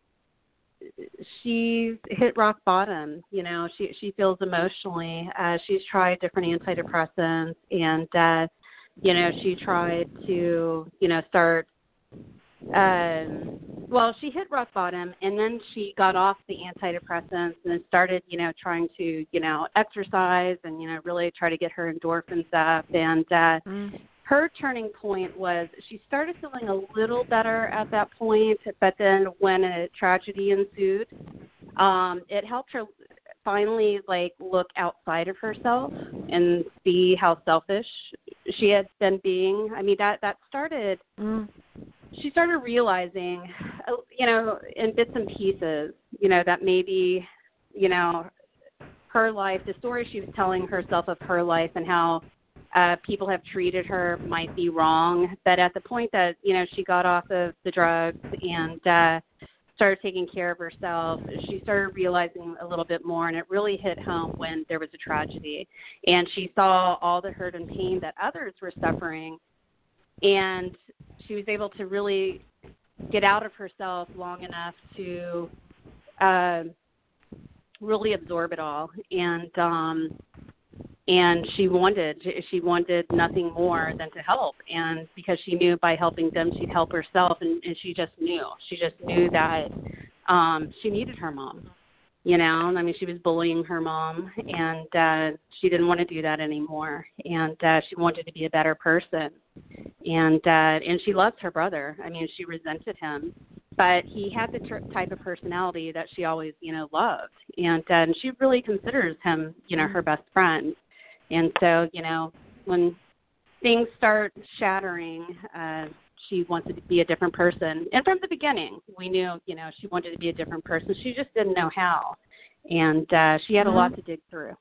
she's hit rock bottom. You know, she she feels emotionally. Uh, she's tried different antidepressants, and uh, you know, she tried to you know start. Um, well, she hit rock bottom, and then she got off the antidepressants and then started, you know, trying to, you know, exercise and, you know, really try to get her endorphins up. And uh, mm. her turning point was she started feeling a little better at that point, but then when a tragedy ensued, um, it helped her finally, like, look outside of herself and see how selfish she had been being. I mean, that, that started... Mm. She started realizing, you know, in bits and pieces, you know, that maybe, you know, her life, the story she was telling herself of her life and how uh, people have treated her might be wrong. But at the point that, you know, she got off of the drugs and uh, started taking care of herself, she started realizing a little bit more, and it really hit home when there was a tragedy. And she saw all the hurt and pain that others were suffering, and she was able to really get out of herself long enough to uh, really absorb it all. And um, and she wanted she wanted nothing more than to help, and because she knew by helping them she'd help herself, and, and she just knew she just knew that um, she needed her mom. You know, I mean, she was bullying her mom, and uh, she didn't want to do that anymore, and uh, she wanted to be a better person, and uh, and she loved her brother. I mean, she resented him, but he had the t- type of personality that she always, you know, loved, and uh, and she really considers him, you know, her best friend, and so, you know, when things start shattering, uh, she wanted to be a different person. And from the beginning, we knew, you know, she wanted to be a different person. She just didn't know how. And uh, she had mm-hmm. a lot to dig through.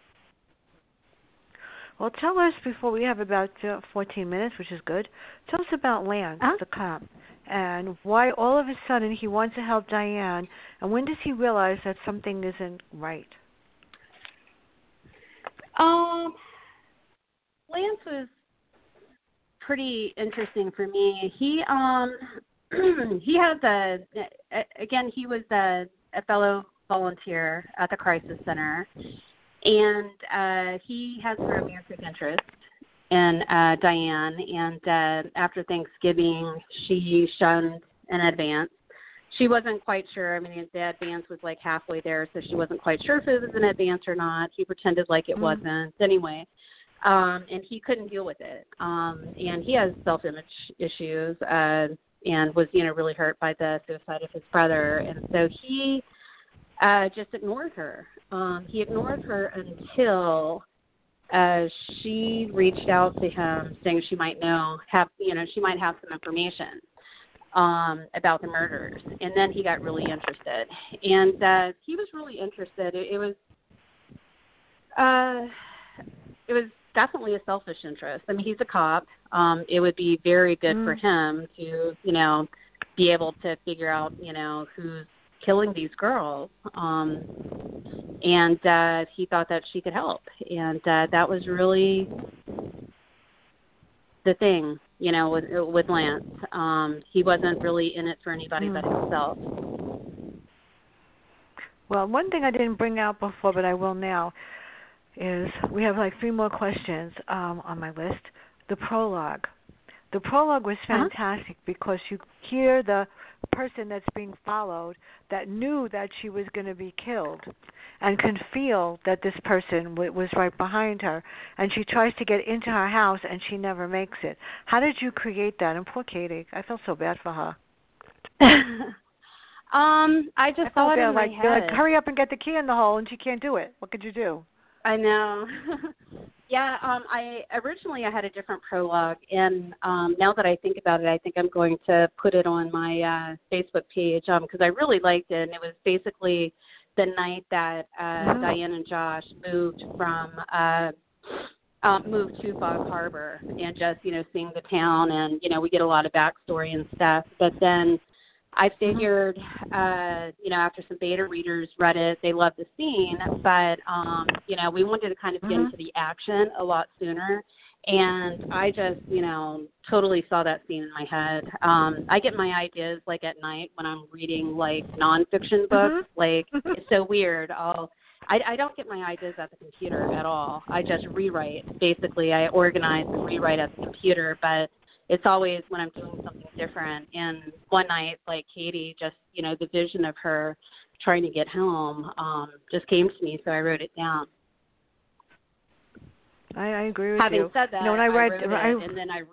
Well, tell us, before we have about uh, fourteen minutes, which is good, tell us about Lance, uh-huh. the cop, and why all of a sudden he wants to help Diane, and when does he realize that something isn't right?
Um, Lance was pretty interesting for me. He um he has a again he was a, a fellow volunteer at the crisis center, and uh, he has a romantic interest in uh, Diane. And uh, after Thanksgiving, she shunned an advance. She wasn't quite sure. I mean, the advance was like halfway there, so she wasn't quite sure if it was an advance or not. He pretended like it mm-hmm. wasn't. Anyway. Um, and he couldn't deal with it. Um, and he has self-image issues uh, and was, you know, really hurt by the suicide of his brother. And so he uh, just ignored her. Um, he ignored her until uh, she reached out to him saying she might know, have, you know, she might have some information um, about the murders. And then he got really interested. And uh, he was really interested. It, it was, uh, it was, definitely a selfish interest. I mean, he's a cop. Um, it would be very good mm. for him to, you know, be able to figure out, you know, who's killing these girls. Um, and uh, he thought that she could help. And uh, that was really the thing, you know, with, with Lance. Um, he wasn't really in it for anybody mm. but himself.
Well, one thing I didn't bring out before, but I will now, is we have like three more questions um, on my list. The prologue. The prologue was fantastic uh-huh. because you hear the person that's being followed that knew that she was going to be killed and can feel that this person w- was right behind her. And she tries to get into her house and she never makes it. How did you create that? And poor Katie, I felt so bad for her.
um, I just
I
thought
bad,
in
like,
my head.
Like, hurry up and get the key in the hole, and she can't do it. What could you do?
I know. yeah, um, I originally I had a different prologue, and um, now that I think about it, I think I'm going to put it on my uh, Facebook page because um, I really liked it. And it was basically the night that uh, mm-hmm. Diane and Josh moved from uh, um, moved to Fog Harbor, and just you know seeing the town, and you know we get a lot of backstory and stuff. But then I figured, uh, you know, after some beta readers read it, they loved the scene, but, um, you know, we wanted to kind of get mm-hmm. into the action a lot sooner. And I just, you know, totally saw that scene in my head. Um, I get my ideas, like, at night when I'm reading, like, nonfiction books. Mm-hmm. Like, it's so weird. I'll, I, I don't get my ideas at the computer at all. I just rewrite. Basically, I organize and rewrite at the computer, but it's always when I'm doing something different. And one night, like Katie, just, you know, the vision of her trying to get home um, just came to me, so I wrote it down.
I, I agree with
Having
you.
Having said that, you know, when I, I wrote I, it, and then I,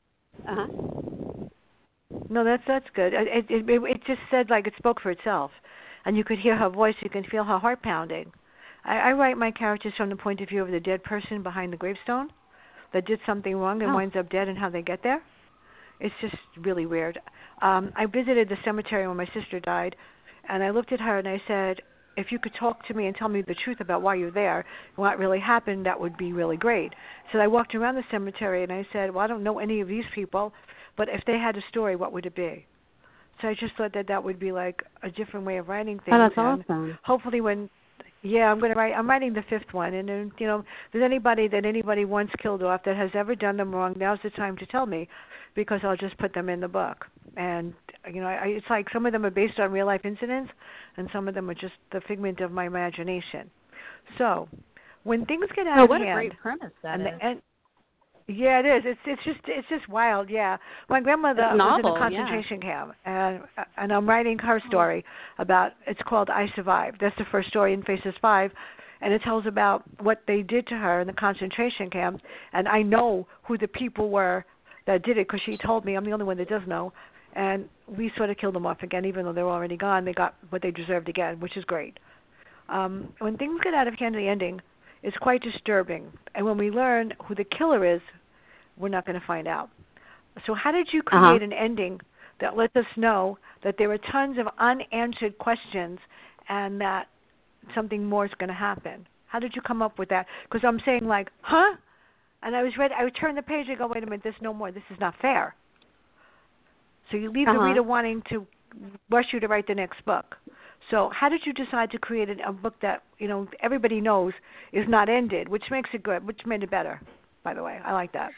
uh-huh.
No, that's that's good. It, it, it, it just said, like, it spoke for itself. And you could hear her voice. You can feel her heart pounding. I, I write my characters from the point of view of the dead person behind the gravestone that did something wrong and oh. winds up dead, and how they get there. It's just really weird. Um, I visited the cemetery when my sister died, and I looked at her and I said, if you could talk to me and tell me the truth about why you're there and what really happened, that would be really great. So I walked around the cemetery and I said, well, I don't know any of these people, but if they had a story, what would it be? So I just thought that that would be like a different way of writing things.
Oh, that's
and
awesome.
Hopefully when... Yeah, I'm going to write. I'm writing the fifth one, and then you know, if there's anybody that anybody once killed off that has ever done them wrong, now's the time to tell me, because I'll just put them in the book. And you know, I, it's like some of them are based on real life incidents, and some of them are just the figment of my imagination. So, when things get out
Oh,
of
what
hand,
a great premise that
and,
is.
the, and yeah, it is. It's it's just it's just wild. Yeah, my grandmother
It's
was in
novel,
a concentration camp, and and I'm writing her story about. It's called I Survived. That's the first story in Faces Five, and it tells about what they did to her in the concentration camp. And I know who the people were that did it because she told me. I'm the only one that does know. And we sort of killed them off again, even though they were already gone. They got what they deserved again, which is great. Um, when things get out of hand, the ending is quite disturbing. And when we learn who the killer is, we're not going to find out. So how did you create
Uh-huh.
an ending that lets us know that there are tons of unanswered questions and that something more is going to happen? How did you come up with that? Because I'm saying like, huh? And I was ready. I would turn the page and go, wait a minute, there's no more. This is not fair. So you leave
Uh-huh.
the reader wanting to rush you to write the next book. So how did you decide to create a book that, you know, everybody knows is not ended, which makes it good, which made it better, by the way. I like that.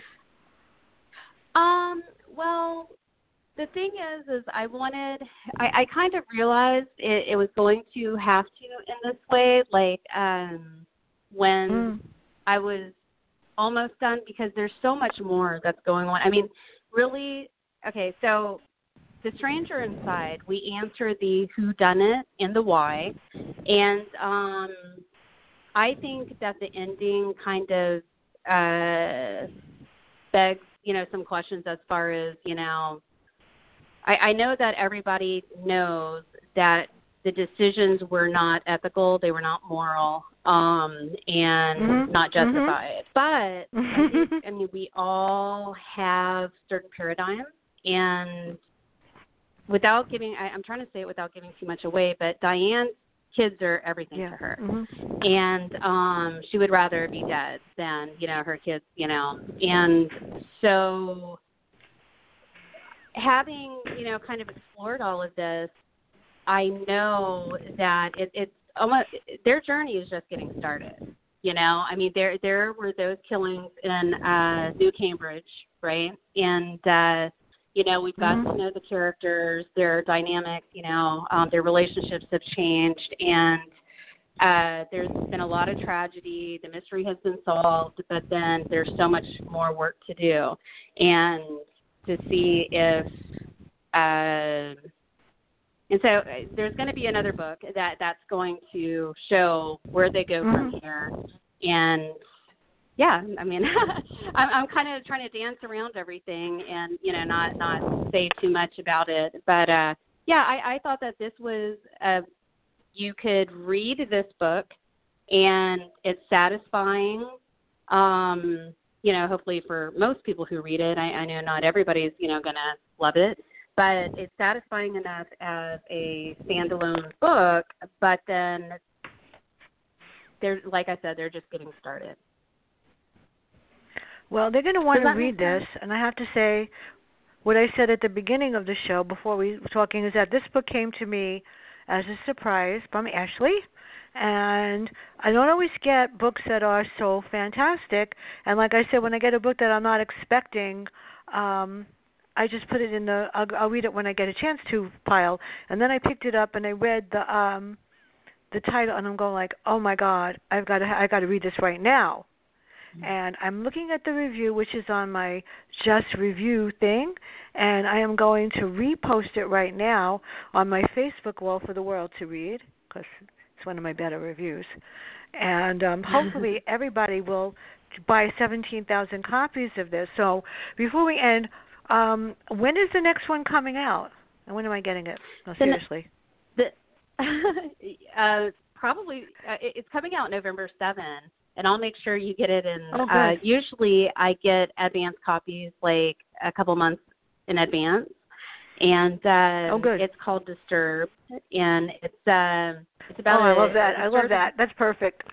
Um, well, the thing is, is I wanted, I, I kind of realized it, it was going to have to in this way, like um, when
Mm.
I was almost done, because there's so much more that's going on. I mean, really, okay, so The Stranger Inside, we answer the who done it and the why, and um, I think that the ending kind of uh, begs, you know, some questions as far as, you know, I, I know that everybody knows that the decisions were not ethical, they were not moral, um, and
Mm-hmm.
not justified.
Mm-hmm.
But I think, I mean, we all have certain paradigms, and without giving, I, I'm trying to say it without giving too much away, but Diane's kids are everything
Yeah.
to her.
Mm-hmm.
And um, she would rather be dead than, you know, her kids, you know. And so having, you know, kind of explored all of this, I know that it, it's almost, their journey is just getting started. You know, I mean, there there were those killings in uh, New Cambridge, right? And, uh, you know, we've got
Mm-hmm.
to know the characters, their dynamics, you know, um, their relationships have changed. And uh, there's been a lot of tragedy. The mystery has been solved, but then there's so much more work to do. And to see if, uh, and so uh, there's going to be another book that, that's going to show where they go
Mm-hmm.
from here. And yeah, I mean, I'm, I'm kind of trying to dance around everything and, you know, not, not say too much about it. But uh, yeah, I, I thought that this was, uh, you could read this book and it's satisfying. Um, you know, hopefully for most people who read it, I, I know not everybody's, you know, going to love it, but it's satisfying enough as a standalone book, but then they're, like I said, they're just getting started.
Well, they're going to want
Does
to
that make
read this,
sense?
and I have to say, what I said at the beginning of the show before we were talking is that this book came to me as a surprise from Ashley, and I don't always get books that are so fantastic. And like I said, when I get a book that I'm not expecting, um, I just put it in the I'll, I'll read it when I get a chance to pile. And then I picked it up and I read the um, the title, and I'm going like, oh my God, I've got to I got to read this right now. And I'm looking at the review, which is on my Just Review thing, and I am going to repost it right now on my Facebook wall for the world to read, because it's one of my better reviews. And um, hopefully everybody will buy seventeen thousand copies of this. So before we end, um, when is the next one coming out? And when am I getting it? No, seriously.
The, uh, probably, uh, it, it's coming out November seventh. And I'll make sure you get it in.
Oh, good.
Uh, usually I get advance copies like a couple months in advance. And uh,
oh, good.
It's called Disturbed. And it's uh, it's about
Oh, I
a,
love that.
a
I love that. That's perfect.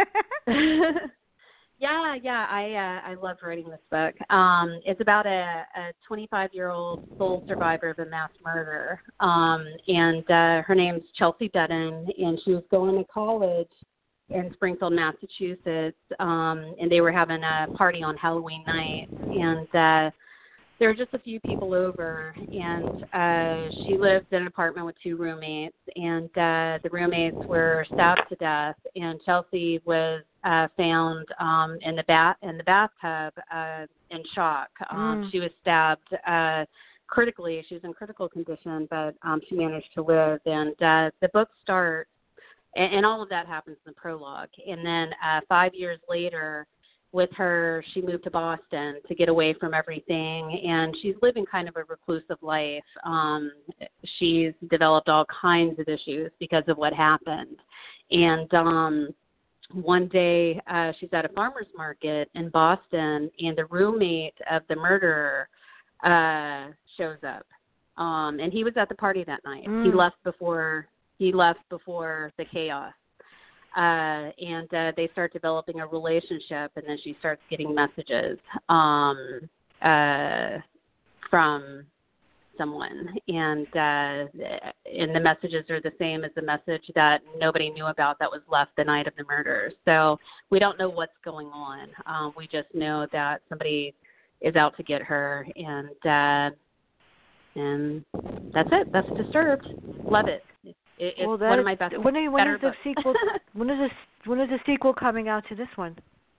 yeah, yeah. I uh, I love writing this book. Um, it's about a, a twenty-five-year-old sole survivor of a mass murder. Um, and uh, her name's Chelsea Dutton, and she was going to college in Springfield, Massachusetts, um, and they were having a party on Halloween night, and uh, there were just a few people over, and uh, she lived in an apartment with two roommates, and uh, the roommates were stabbed to death, and Chelsea was uh, found um, in the bath in the bathtub uh, in shock. Um,
Mm.
She was stabbed uh, critically. She was in critical condition, but um, she managed to live. And uh, the book starts, and, and all of that happens in the prologue. And then uh, five years later, with her, she moved to Boston to get away from everything, and she's living kind of a reclusive life. Um, she's developed all kinds of issues because of what happened. And um, one day uh, she's at a farmer's market in Boston, and the roommate of the murderer uh, shows up. Um, and he was at the party that night.
Mm.
He left before he left before the chaos. Uh, and uh, they start developing a relationship, and then she starts getting messages um, uh, from someone, and uh, and the messages are the same as the message that nobody knew about that was left the night of the murder. So we don't know what's going on. Um, we just know that somebody is out to get her, and uh, and that's it. That's Disturbed. Love it. It, it's
well, that
one
is,
of my best.
When, are, when is the
books.
sequel? when is the when is the sequel coming out to this one?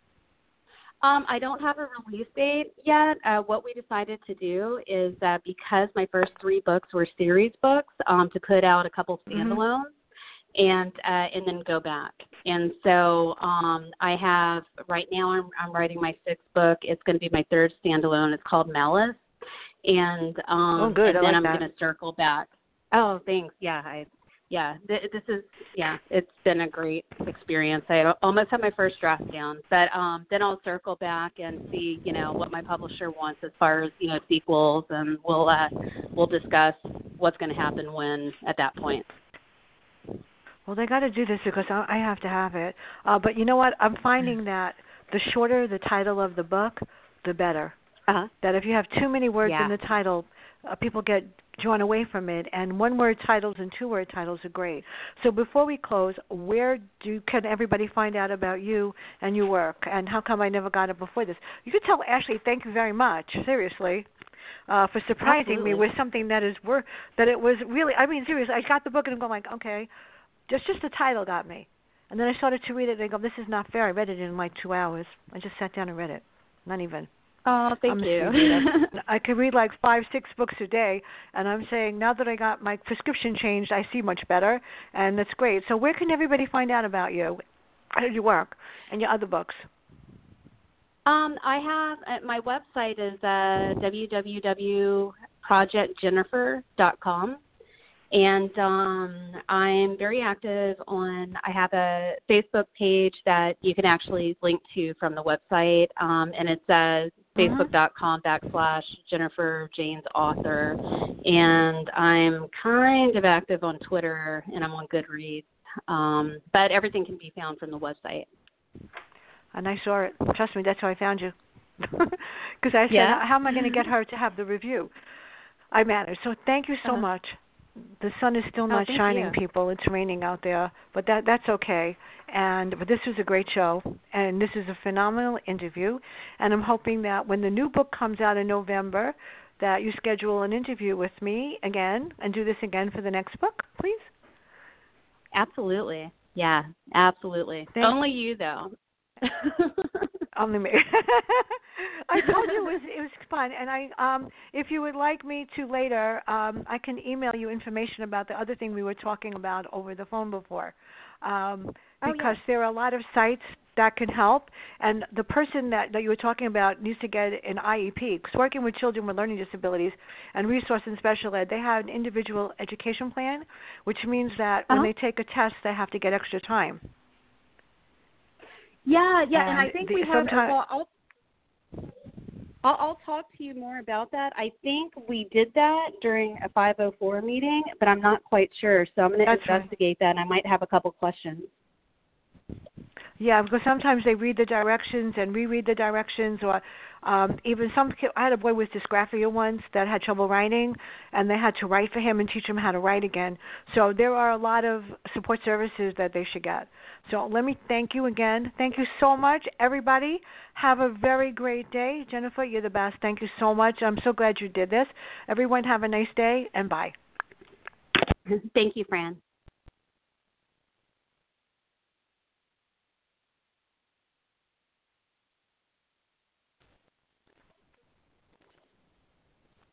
Um, I don't have a release date yet. Uh, what we decided to do is that because my first three books were series books, um, to put out a couple standalones mm-hmm. and uh, and then go back. And so um, I have right now I'm, I'm writing my sixth book. It's going to be my third standalone. It's called Malice, and um,
oh, good.
and
I
then
like
I'm
that.
going to circle back. Oh, thanks. Yeah, I. Yeah, th- this is, yeah, it's been a great experience. I almost have my first draft down, but um, then I'll circle back and see, you know, what my publisher wants as far as, you know, sequels, and we'll, uh, we'll discuss what's going to happen when at that point.
Well, they got to do this because I I have to have it. Uh, but you know what? I'm finding that the shorter the title of the book, the better.
Uh-huh.
That if you have too many words
yeah.
in the title, uh, people get drawn away from it, and one-word titles and two-word titles are great. So before we close, where do can everybody find out about you and your work, and how come I never got it before this? You could tell Ashley, thank you very much, seriously, uh, for surprising
Absolutely.
me with something that is worth, that it was really, I mean, seriously, I got the book and I'm going like, okay, just, just the title got me. And then I started to read it and I go, this is not fair. I read it in like two hours. I just sat down and read it, not even.
Oh, thank
I'm
you.
I could read like five, six books a day, and I'm saying now that I got my prescription changed, I see much better, and that's great. So where can everybody find out about you, how do you work, and your other books?
Um, I have, uh, my website is uh, w w w dot project jennifer dot com. And um, I'm very active on, I have a Facebook page that you can actually link to from the website, um, and it's uh, facebook.com backslash Jennifer Janes Author. And I'm kind of active on Twitter, and I'm on Goodreads. Um, but everything can be found from the website.
And I saw it. Trust me, that's how I found you. Because I said,
yeah.
how am I going to get her to have the review? I managed. So thank you so
uh-huh.
much. The sun is still not
oh,
shining,
you.
people. It's raining out there, but that that's okay. And but this was a great show, and this is a phenomenal interview. And I'm hoping that when the new book comes out in November, that you schedule an interview with me again and do this again for the next book, please.
Absolutely. Yeah, absolutely.
Thank
Only you, though.
Only me. I told you it was it was fun, and I um if you would like me to later, um I can email you information about the other thing we were talking about over the phone before, um
oh,
because
yeah.
there are a lot of sites that can help, and the person that that you were talking about needs to get an I E P. Because working with children with learning disabilities and resource and special ed, they have an individual education plan, which means that
uh-huh.
when they take a test, they have to get extra time.
Yeah, yeah, and,
and
I think
the,
we have.
sometime,
Well, I'll, I'll I'll talk to you more about that. I think we did that during a five oh four meeting, but I'm not quite sure. So I'm going to investigate right. that, and I might have a couple questions.
Yeah, because sometimes they read the directions and reread the directions, or um, even some. ki- I had a boy with dysgraphia once that had trouble writing, and they had to write for him and teach him how to write again. So there are a lot of support services that they should get. So let me thank you again. Thank you so much, everybody. Have a very great day. Jennifer, you're the best. Thank you so much. I'm so glad you did this. Everyone have a nice day, and bye.
Thank you, Fran.